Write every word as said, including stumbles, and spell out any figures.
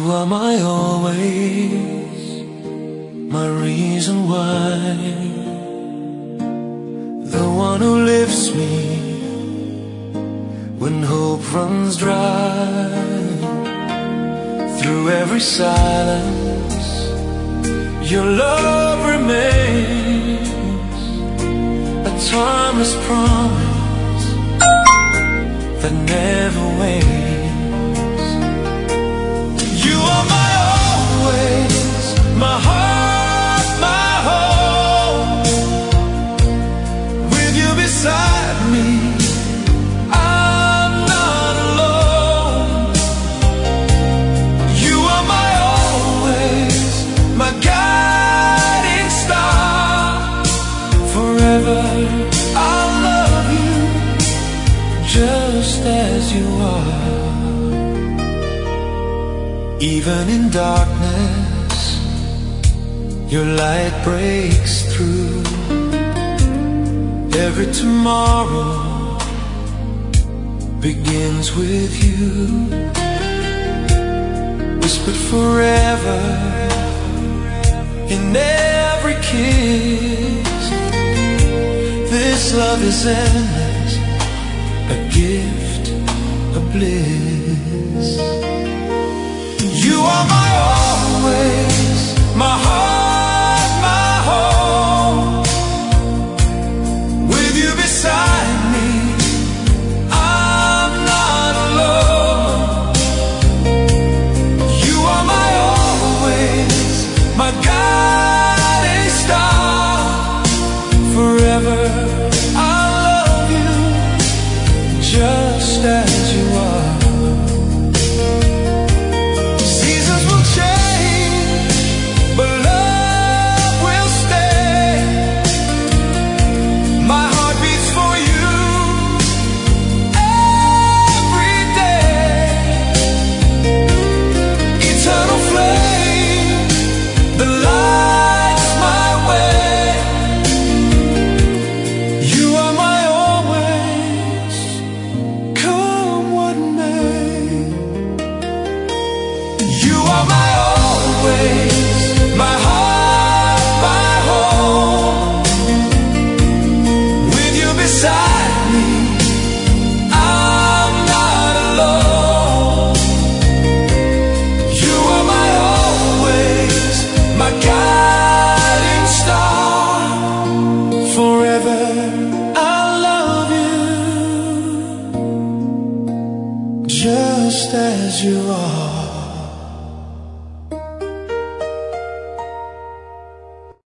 are my always, my reason why, the one who lifts me when hope runs dry. Through every silence, your love remains, a timeless promise that never wanes. You are my always, my heart, my home. With you beside me, I'm not alone. You are my always, my guiding star. Forever I'll love you just as you are. Even in darkness, your light breaks through. Every tomorrow begins with you. Whispered forever in every kiss. This love is endless, a gift, a bliss. You are my always, my heart, my home. With you beside me, I'm not alone. You are my always, my guiding star. Forever I'll love you just as you are. You are my always, my heart, my home. With you beside me, I'm not alone. You are my always, my guiding star. Forever I'll love you just as you are.